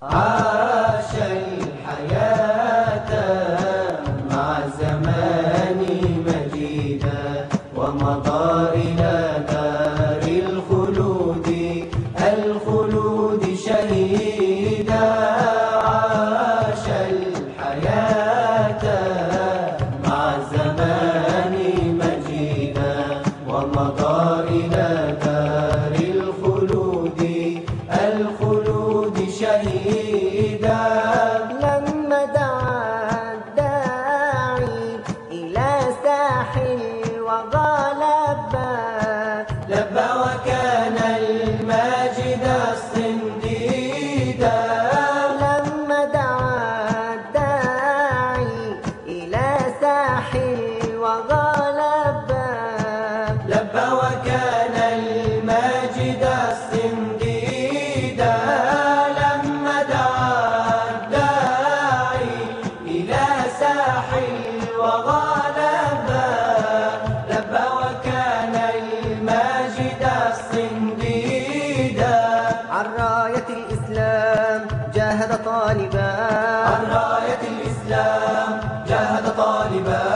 عاش الحياة مع الزمان مجيدا، ومضى إلى دار الخلود شهيدا. عاش الحياة مع الزمان مجيدا، ومضى إلى دار الخلود شهيدا. لما دعا الداعي إلى ساحل الوغى لبى وكان الماجد الصنديدا. لما دعا الداعي إلى ساحل الوغى لبى وكان الماجد الصنديدا. لما دعا الداعي إلى ساحل الوغى لبى وكان الماجد الصنديدا. عن راية الإسلام جاهد طالبا، عن راية الإسلام جاهد طالبا.